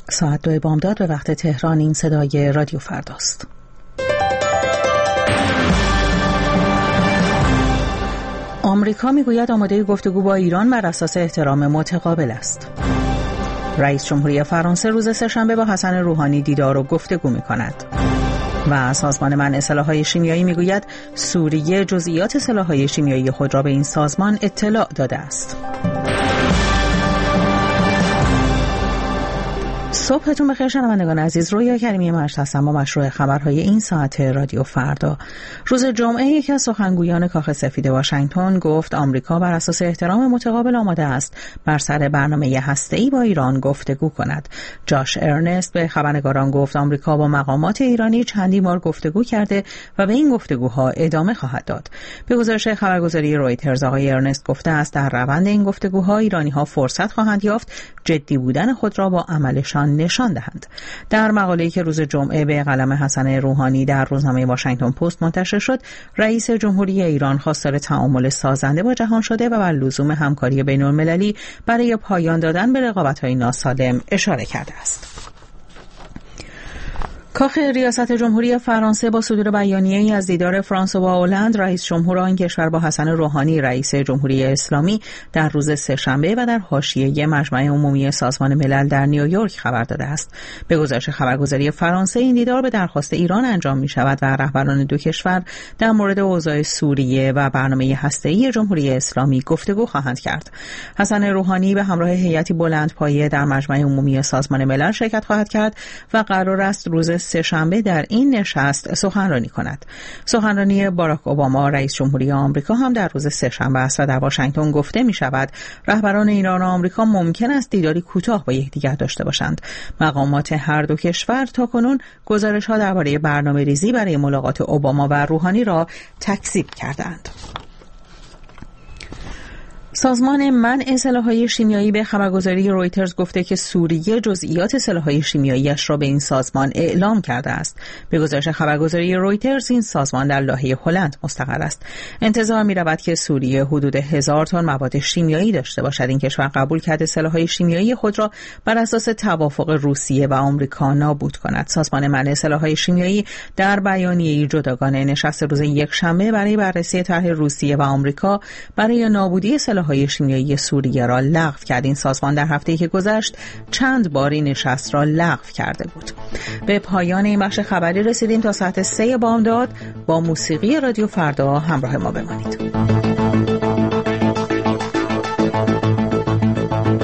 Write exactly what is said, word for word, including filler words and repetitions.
ساعت دو بامداد به وقت تهران. این صدای رادیو فرداست. آمریکا میگوید آماده گفتگو با ایران بر اساس احترام متقابل است. رئیس جمهوری فرانسه روز سه‌شنبه با حسن روحانی دیدار و گفتگو می‌کند. و سازمان منع سلاح‌های شیمیایی میگوید سوریه جزئیات سلاح‌های شیمیایی خود را به این سازمان اطلاع داده است. صبحتون بخیر شنوندگان عزیز. رویا کریمی مجد هستم با مشروع خبرهای این ساعت رادیو فردا. روز جمعه یکی از سخنگویان کاخ سفید واشنگتن گفت آمریکا بر اساس احترام متقابل آماده است بر سر برنامه هسته‌ای با ایران گفتگو کند. جاش ارنست به خبرنگاران گفت آمریکا با مقامات ایرانی چندین بار گفتگو کرده و به این گفتگوها ادامه خواهد داد. به گزارش خبرگزاری رویترز آقای ارنست گفته است در روند این گفتگوها ایرانی‌ها فرصت خواهند یافت جدی بودن خود را با عملشان نشان دهند. در مقاله‌ای که روز جمعه به قلم حسن روحانی در روزنامه واشنگتن پست منتشر شد، رئیس جمهوری ایران خواستار تعامل سازنده با جهان شده و بر لزوم همکاری بین‌المللی برای پایان دادن به رقابت‌های ناسالم اشاره کرده است. کاخ ریاست جمهوری فرانسه با صدور بیانیه‌ای از دیدار فرانسوا هولند رئیس جمهور آن کشور با حسن روحانی رئیس جمهوری اسلامی در روز سه‌شنبه و در حاشیه مجمع عمومی سازمان ملل در نیویورک خبر داده است. به گزارش خبرگزاری فرانسه این دیدار به درخواست ایران انجام می‌شود و رهبران دو کشور در مورد اوضاع سوریه و برنامه هسته‌ای جمهوری اسلامی گفتگو خواهند کرد. حسن روحانی به همراه هیئتی بلندپایه در مجمع عمومی سازمان ملل شرکت خواهد کرد و قرار است روز سه‌شنبه در این نشست سخنرانی کند. سخنرانی باراک اوباما رئیس جمهوری آمریکا هم در روز سه‌شنبه است و در واشنگتن گفته می شود رهبران ایران و آمریکا ممکن است دیداری کوتاه با یکدیگر داشته باشند. مقامات هر دو کشور تاکنون گزارش‌ها درباره برنامه‌ریزی برای ملاقات اوباما و روحانی را تکذیب کردند. سازمان منع سلاح‌های شیمیایی به خبرگزاری رویترز گفته که سوریه جزئیات سلاح‌های شیمیایی‌اش را به این سازمان اعلام کرده است. به گزارش خبرگزاری رویترز این سازمان در لاهه هلند مستقر است. انتظار می‌رود که سوریه حدود هزار تن مواد شیمیایی داشته باشد. این کشور قبول کرده سلاح‌های شیمیایی خود را بر اساس توافق روسیه و آمریکا نابود کند. سازمان منع سلاح‌های شیمیایی در بیانیه‌ای جداگانه نشست روز یکشنبه برای بررسی طرح روسیه و آمریکا برای نابودی سلاح های شیمیایی سوریه را لغو کرد. این سازمان در هفته‌ای که گذشت چند بار این نشست را لغو کرده بود. به پایان این بخش خبری رسیدیم. تا ساعت سه بامداد با موسیقی رادیو فردا همراه ما بمانید.